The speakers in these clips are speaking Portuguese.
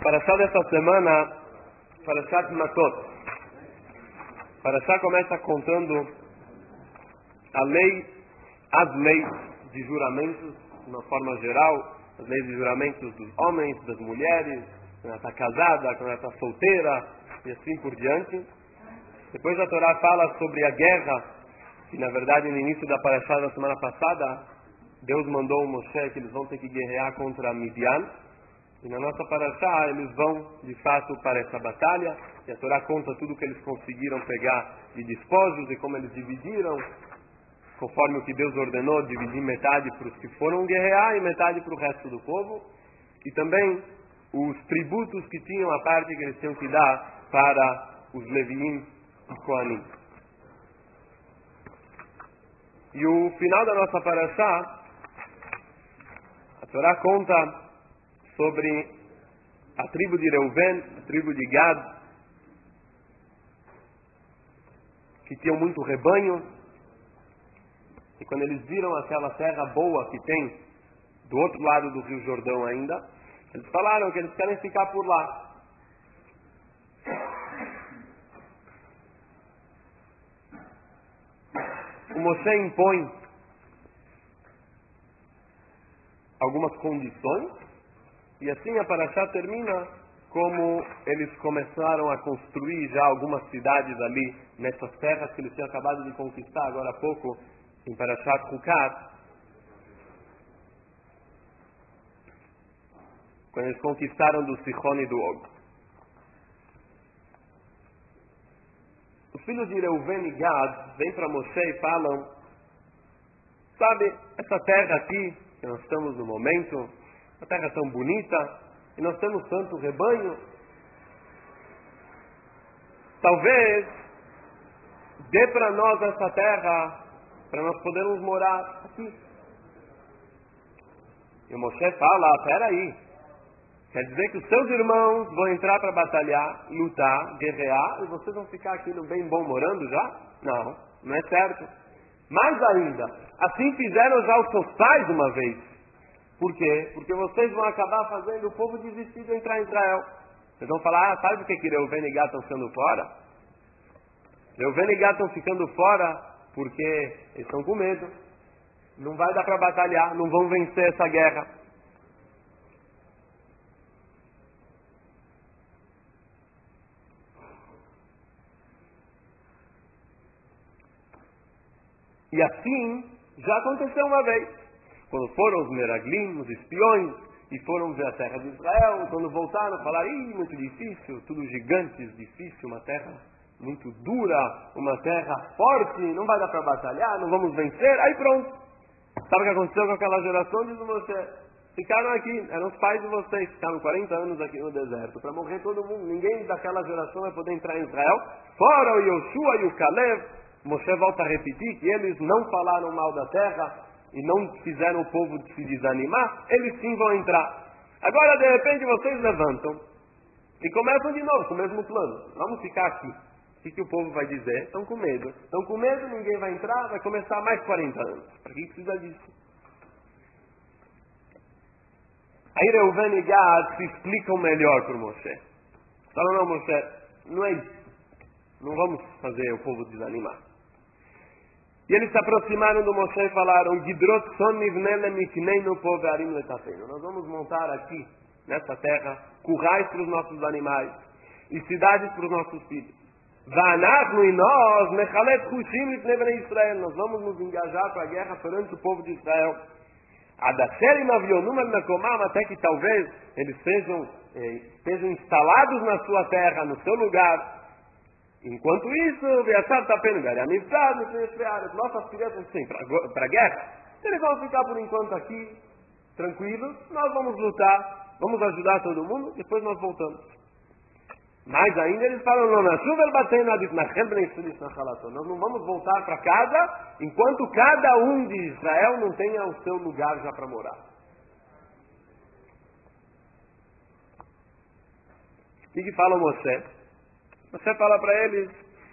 Parashá dessa semana, Parashat Matot. Parashá começa contando as leis de juramentos, de uma forma geral, as leis de juramentos dos homens, das mulheres, quando ela está casada, quando ela está solteira, e assim por diante. Depois a Torá fala sobre a guerra, que na verdade no início da Parashá da semana passada, Deus mandou o Moshe que eles vão ter que guerrear contra Midian. E na nossa Parashá eles vão de fato para essa batalha, e a Torá conta tudo o que eles conseguiram pegar de despojos e como eles dividiram, conforme o que Deus ordenou, dividir metade para os que foram guerrear e metade para o resto do povo, e também os tributos que tinham, a parte que eles tinham que dar para os Leviim e Koanim. E o final da nossa Parashá, a Torá conta sobre a tribo de Reuven, a tribo de Gad, que tinham muito rebanho, e quando eles viram aquela terra boa que tem do outro lado do Rio Jordão ainda, eles falaram que eles querem ficar por lá. O Moshe impõe algumas condições, e assim a Parashá termina como eles começaram a construir já algumas cidades ali nessas terras que eles tinham acabado de conquistar agora há pouco em Parashat Hukat, quando eles conquistaram do Sihon e do Og. Os filhos de Reuven e Gad vêm para Moshe e falam: sabe, essa terra aqui que nós estamos no momento, a terra é tão bonita, e nós temos tanto rebanho, talvez dê para nós essa terra, para nós podermos morar aqui. E o Moshe fala: peraí, quer dizer que os seus irmãos vão entrar para batalhar, lutar, guerrear, e vocês vão ficar aqui no bem bom morando já? Não, não é certo. Mais ainda, assim fizeram já os seus pais uma vez. Por quê? Porque vocês vão acabar fazendo o povo desistir de entrar em Israel. Vocês vão falar: sabe por que Reuven e Gad estão ficando fora? Reuven e Gad estão ficando fora porque eles estão com medo. Não vai dar para batalhar, não vão vencer essa guerra. E assim já aconteceu uma vez. Quando foram os Meraglim, os espiões, e foram ver a terra de Israel, quando voltaram, falaram: muito difícil, tudo gigantes, difícil, uma terra muito dura, uma terra forte, não vai dar para batalhar, não vamos vencer. Aí pronto. Sabe o que aconteceu com aquela geração? Diz o Moshe: ficaram aqui, eram os pais de vocês, ficaram 40 anos aqui no deserto, para morrer todo mundo, ninguém daquela geração vai poder entrar em Israel, fora o Yoshua e o Caleb. Moshe volta a repetir que eles não falaram mal da terra e não fizeram o povo se desanimar, eles sim vão entrar. Agora, de repente, vocês levantam e começam de novo com o mesmo plano. Vamos ficar aqui. O que o povo vai dizer? Estão com medo. Estão com medo, ninguém vai entrar, vai começar mais 40 anos. Para que precisa disso? Aí Reuven e Gad se explicam melhor para o Moshe. Falam: não, Moshe, não é isso. Não vamos fazer o povo desanimar. E eles se aproximaram do Moshe e falaram: Gidrot son nivnele mikneinu povearim letafeinu. Nós vamos montar aqui, nessa terra, currais para os nossos animais e cidades para os nossos filhos. Va'anachnu e nós mechalet chushim lifnei bnei Israel. Nós vamos nos engajar para a guerra perante o povo de Israel. Adasherim avionum el mekomam, até que talvez eles estejam instalados na sua terra, no seu lugar. Enquanto isso, nossas crianças sim, para a guerra, eles vão ficar por enquanto aqui, tranquilos, nós vamos lutar, vamos ajudar todo mundo, depois nós voltamos. Mais ainda eles falam: nós não vamos voltar para casa enquanto cada um de Israel não tenha o seu lugar já para morar. O que fala Moshe? Você fala para eles: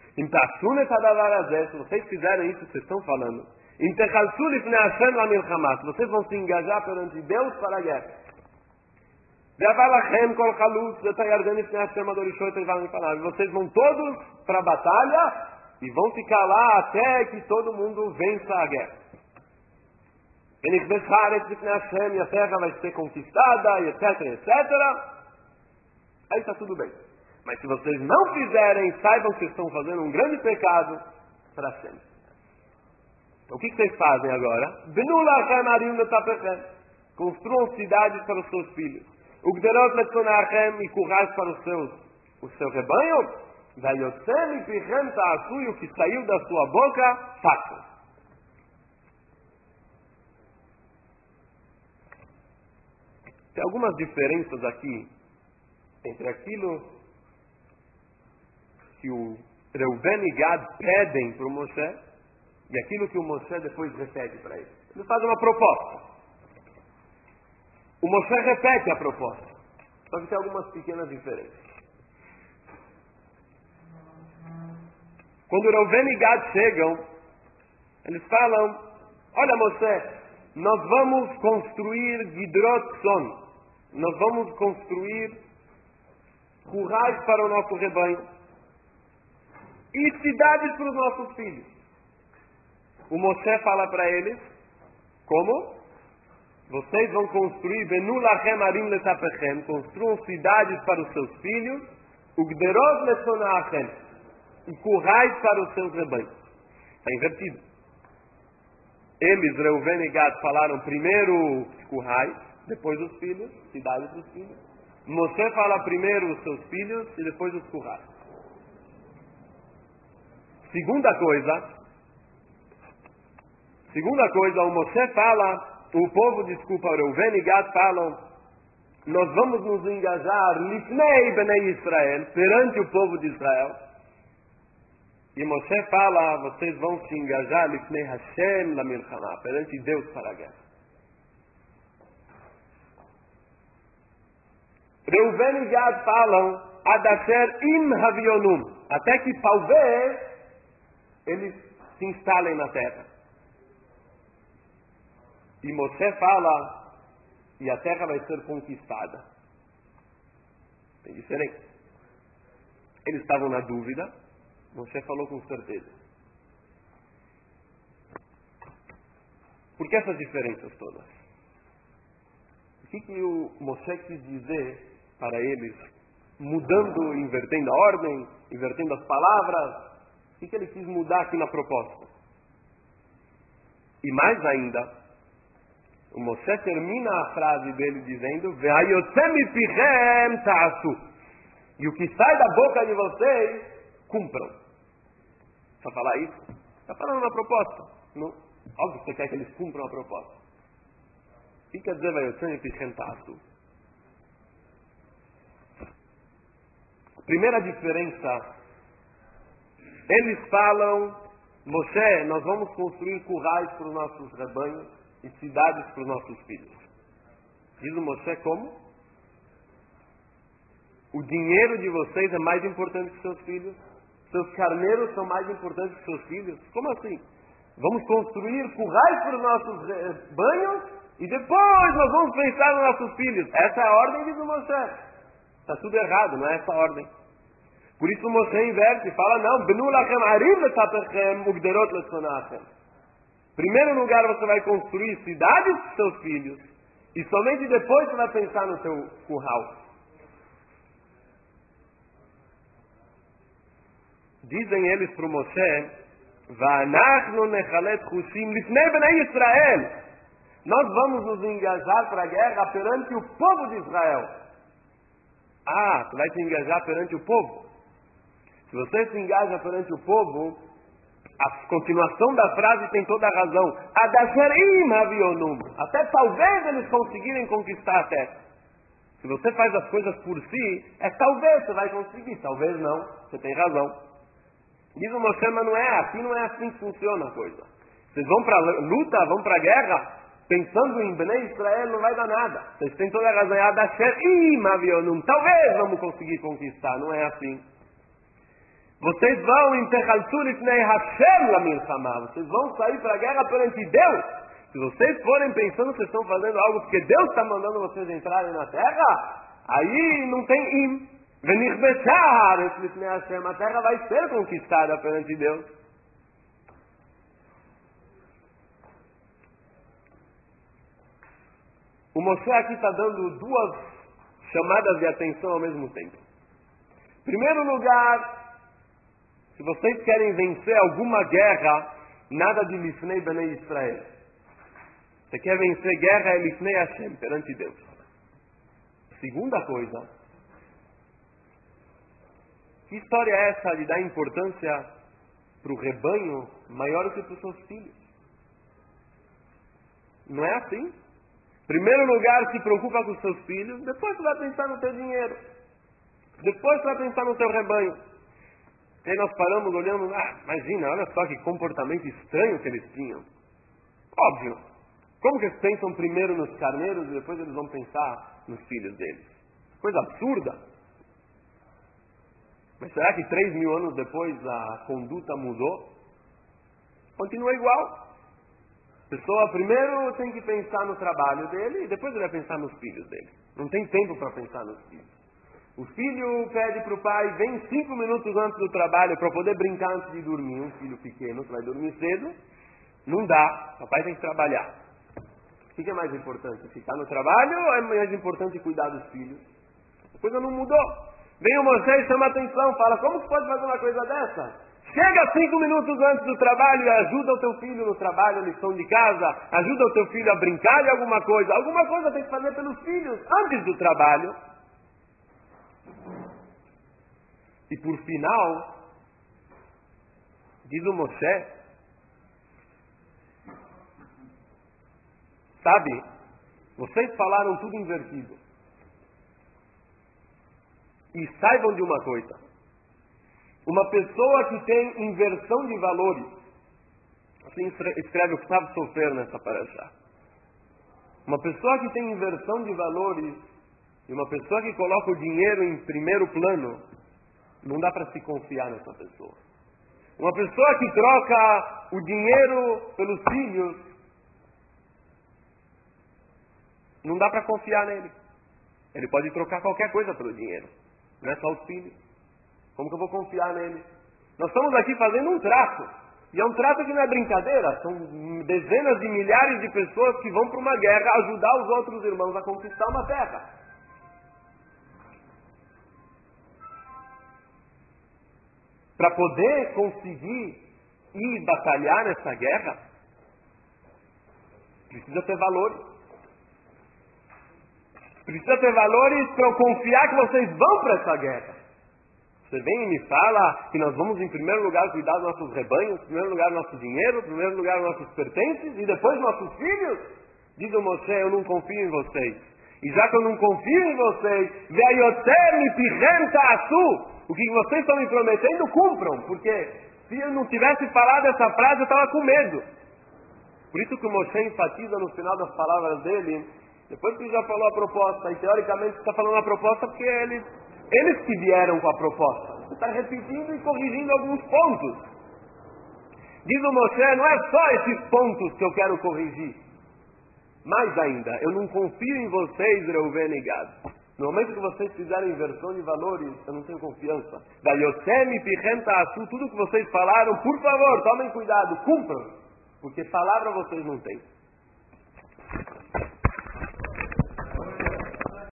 se vocês fizerem isso que vocês estão falando, vocês vão se engajar perante Deus para a guerra. Vocês vão todos para a batalha e vão ficar lá até que todo mundo vença a guerra. E a terra vai ser conquistada, e etc, etc. Aí está tudo bem. Mas se vocês não fizerem, saibam que estão fazendo um grande pecado para sempre. Então o que vocês fazem agora? Construam cidades para os seus filhos. E currais para o seu rebanho. E o que saiu da sua boca, façam. Tem algumas diferenças aqui entre aquilo que o Reuven e Gad pedem para o Moshe e aquilo que o Moshe depois repete para ele. Ele faz uma proposta. O Moshe repete a proposta. Só que tem algumas pequenas diferenças. Quando o Reuven e Gad chegam, eles falam: olha, Moshe, nós vamos construir Gidrot Son. Nós vamos construir currais para o nosso rebanho e cidades para os nossos filhos. O Moshe fala para eles: como? Vocês vão construir Benu lachem arim letapechem, construam cidades para os seus filhos, ugderot letzonachem, e currais para os seus rebanhos. Está invertido. Eles, Reuven e Gad, falaram primeiro os currais, depois os filhos, cidades dos filhos. Moshe fala primeiro os seus filhos e depois os currais. Segunda coisa, o Moshe fala, o povo, Reuven e Gad falam: nós vamos nos engajar lifnei bnei Israel, perante o povo de Israel. E Moshe fala: vocês vão se engajar lifnei Hashem la milchama, perante Deus para a guerra. Reuven e Gad falam: adasher im havionum, até que talvez eles se instalem na terra. E Moshe fala: e a terra vai ser conquistada. Tem diferença. Eles estavam na dúvida. Moshe falou com certeza. Por que essas diferenças todas? O que o Moshe quis dizer para eles, mudando, invertendo a ordem, invertendo as palavras? O que ele quis mudar aqui na proposta? E mais ainda, o Moshe termina a frase dele dizendo: e o que sai da boca de vocês, cumpram. Só falar isso? Está falando uma proposta. Não? Óbvio que você quer que eles cumpram a proposta. O que quer dizer Vayotzem Pichem Ta'asu? Primeira diferença, eles falam: Moshe, nós vamos construir currais para os nossos rebanhos e cidades para os nossos filhos. Diz o Moshe como? O dinheiro de vocês é mais importante que seus filhos? Seus carneiros são mais importantes que seus filhos? Como assim? Vamos construir currais para os nossos rebanhos e depois nós vamos pensar nos nossos filhos. Essa é a ordem, diz o Moshe. Está tudo errado, não é essa a ordem. Por isso o Moshe inverte e fala: não, Benu lachem arim letapechem ugderot letzonachem. Primeiro lugar você vai construir cidades para seus filhos e somente depois você vai pensar no seu curral. Dizem eles para o Moshe: Va'anachnu nechalet chushim lifnei bnei Israel. Nós vamos nos engajar para a guerra perante o povo de Israel. Ah, tu vai te engajar perante o povo? Se você se engaja perante o povo, a continuação da frase tem toda a razão. Adasherim havionum. Até talvez eles conseguirem conquistar a terra. Se você faz as coisas por si, talvez você vai conseguir, talvez não. Você tem razão. Diz o Moshe: mas não é assim que funciona a coisa. Vocês vão para a luta, vão para a guerra, pensando em Bnei Israel, não vai dar nada. Vocês têm toda a razão. Adasherim havionum. Talvez vamos conseguir conquistar, não é assim. Vocês vão vocês vão sair para a guerra perante Deus. Se vocês forem pensando que vocês estão fazendo algo porque Deus está mandando vocês entrarem na terra, Aí não tem im. Venir bechar, a terra vai ser conquistada perante Deus. O Moshe aqui está dando duas chamadas de atenção ao mesmo tempo. Em primeiro lugar, se vocês querem vencer alguma guerra, nada de Lifnei Bnei Israel. Você quer vencer guerra, é Lifnei Hashem, perante Deus. Segunda coisa, que história é essa de dar importância para o rebanho maior do que para os seus filhos? Não é assim? Em primeiro lugar, se preocupa com os seus filhos, depois você vai pensar no teu dinheiro. Depois você vai pensar no teu rebanho. E aí nós paramos olhando, imagina, olha só que comportamento estranho que eles tinham. Óbvio. Como que eles pensam primeiro nos carneiros e depois eles vão pensar nos filhos deles? Coisa absurda. Mas será que 3.000 anos depois a conduta mudou? Continua igual. A pessoa primeiro tem que pensar no trabalho dele e depois ele vai pensar nos filhos dele. Não tem tempo para pensar nos filhos. O filho pede para o pai, vem 5 minutos antes do trabalho para poder brincar antes de dormir. Um filho pequeno que vai dormir cedo, não dá. O papai tem que trabalhar. O que é mais importante? Ficar no trabalho ou é mais importante cuidar dos filhos? A coisa não mudou. Vem o Moisés, chama a atenção, fala, como você pode fazer uma coisa dessa? Chega 5 minutos antes do trabalho e ajuda o teu filho no trabalho, a lição de casa, ajuda o teu filho a brincar de alguma coisa. Alguma coisa tem que fazer pelos filhos antes do trabalho. E por final, diz o Moshe, sabe, vocês falaram tudo invertido. E saibam de uma coisa, uma pessoa que tem inversão de valores, assim escreve o Ktav Sofer nessa parashá. Uma pessoa que tem inversão de valores e uma pessoa que coloca o dinheiro em primeiro plano, não dá para se confiar nessa pessoa. Uma pessoa que troca o dinheiro pelos filhos, não dá para confiar nele. Ele pode trocar qualquer coisa pelo dinheiro, não é só os filhos. Como que eu vou confiar nele? Nós estamos aqui fazendo um trato. E é um trato que não é brincadeira. São dezenas de milhares de pessoas que vão para uma guerra ajudar os outros irmãos a conquistar uma terra. Para poder conseguir ir batalhar nessa guerra, precisa ter valores. Precisa ter valores para eu confiar que vocês vão para essa guerra. Você vem e me fala que nós vamos em primeiro lugar cuidar dos nossos rebanhos, em primeiro lugar do nosso dinheiro, em primeiro lugar dos nossos pertences e depois dos nossos filhos? Diz o Moshe, eu não confio em vocês. E já que eu não confio em vocês, o que vocês estão me prometendo, cumpram. Porque se eu não tivesse falado essa frase, eu estava com medo. Por isso que o Moshe enfatiza no final das palavras dele, depois que ele já falou a proposta, e teoricamente está falando a proposta porque eles que vieram com a proposta. Você está repetindo e corrigindo alguns pontos. Diz o Moshe, não é só esses pontos que eu quero corrigir. Mais ainda, eu não confio em vocês, Reuven e Gad. No momento que vocês fizerem inversão de valores, eu não tenho confiança. Da Yotem e Pichenta Asu, tudo que vocês falaram, por favor, tomem cuidado, cumpram. Porque palavra vocês não têm.